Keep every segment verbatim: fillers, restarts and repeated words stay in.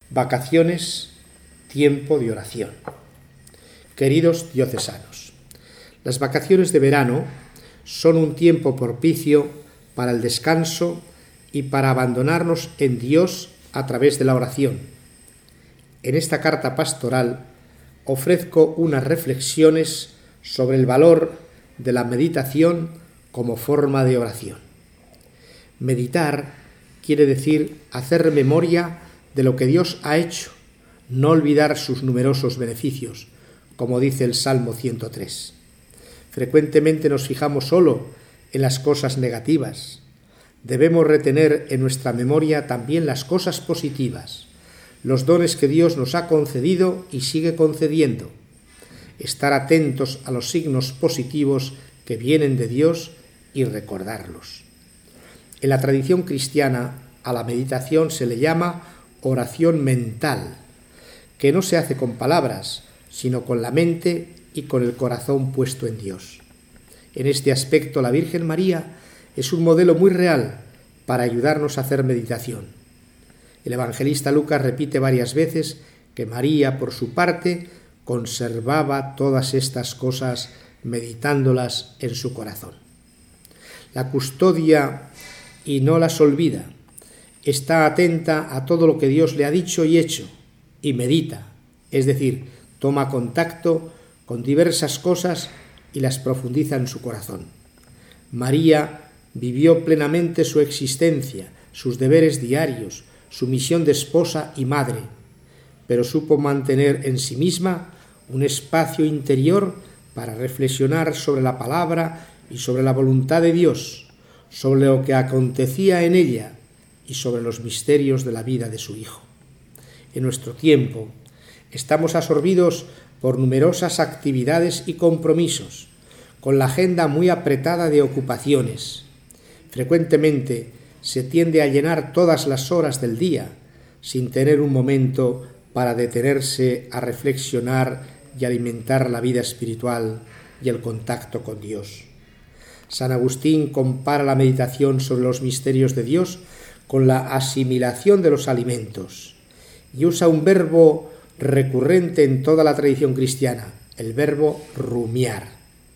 Vacaciones, tiempo de oración. Queridos diocesanos, las vacaciones de verano son un tiempo propicio para el descanso y para abandonarnos en Dios a través de la oración. En esta carta pastoral ofrezco unas reflexiones sobre el valor de la meditación como forma de oración. Meditar quiere decir hacer memoria de lo que Dios ha hecho, no olvidar sus numerosos beneficios, como dice el Salmo ciento tres. Frecuentemente nos fijamos solo en las cosas negativas. Debemos retener en nuestra memoria también las cosas positivas, los dones que Dios nos ha concedido y sigue concediendo. Estar atentos a los signos positivos que vienen de Dios y recordarlos. En la tradición cristiana, a la meditación se le llama oración mental, que no se hace con palabras, sino con la mente y con el corazón puesto en Dios. En este aspecto, la Virgen María es un modelo muy real para ayudarnos a hacer meditación. El evangelista Lucas repite varias veces que María, por su parte, conservaba todas estas cosas meditándolas en su corazón. La custodia y no las olvida. Está atenta a todo lo que Dios le ha dicho y hecho y medita, es decir, toma contacto con diversas cosas y las profundiza en su corazón. María vivió plenamente su existencia, sus deberes diarios, su misión de esposa y madre, pero supo mantener en sí misma un espacio interior para reflexionar sobre la palabra y sobre la voluntad de Dios, sobre lo que acontecía en ella y sobre los misterios de la vida de su Hijo. En nuestro tiempo estamos absorbidos por numerosas actividades y compromisos, con la agenda muy apretada de ocupaciones. Frecuentemente se tiende a llenar todas las horas del día sin tener un momento para detenerse a reflexionar y alimentar la vida espiritual y el contacto con Dios. San Agustín compara la meditación sobre los misterios de Dios con la asimilación de los alimentos y usa un verbo recurrente en toda la tradición cristiana, el verbo rumiar.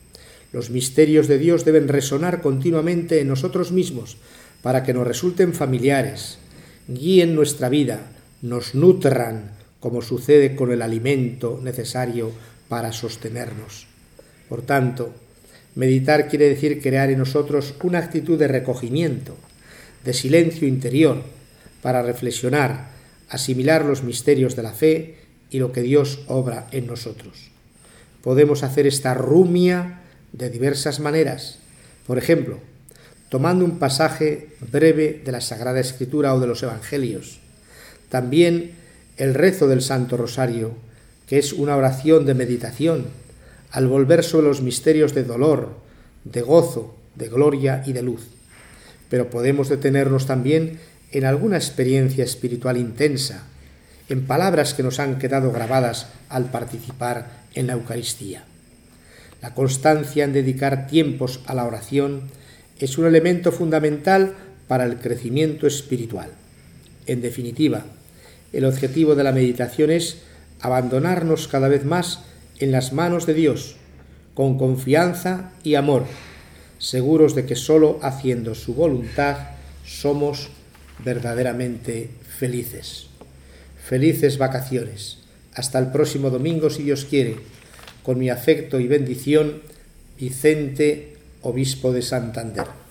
Los misterios de Dios deben resonar continuamente en nosotros mismos para que nos resulten familiares, guíen nuestra vida, nos nutran, como sucede con el alimento necesario para sostenernos. Por tanto, meditar quiere decir crear en nosotros una actitud de recogimiento, de silencio interior, para reflexionar, asimilar los misterios de la fe y lo que Dios obra en nosotros. Podemos hacer esta rumia de diversas maneras. Por ejemplo, tomando un pasaje breve de la Sagrada Escritura o de los Evangelios. También el rezo del Santo Rosario, que es una oración de meditación, al volver sobre los misterios de dolor, de gozo, de gloria y de luz. Pero podemos detenernos también en alguna experiencia espiritual intensa, en palabras que nos han quedado grabadas al participar en la Eucaristía. La constancia en dedicar tiempos a la oración es un elemento fundamental para el crecimiento espiritual. En definitiva, el objetivo de la meditación es abandonarnos cada vez más en las manos de Dios, con confianza y amor, seguros de que solo haciendo su voluntad somos verdaderamente felices. Felices vacaciones. Hasta el próximo domingo, si Dios quiere. Con mi afecto y bendición, Vicente, obispo de Santander.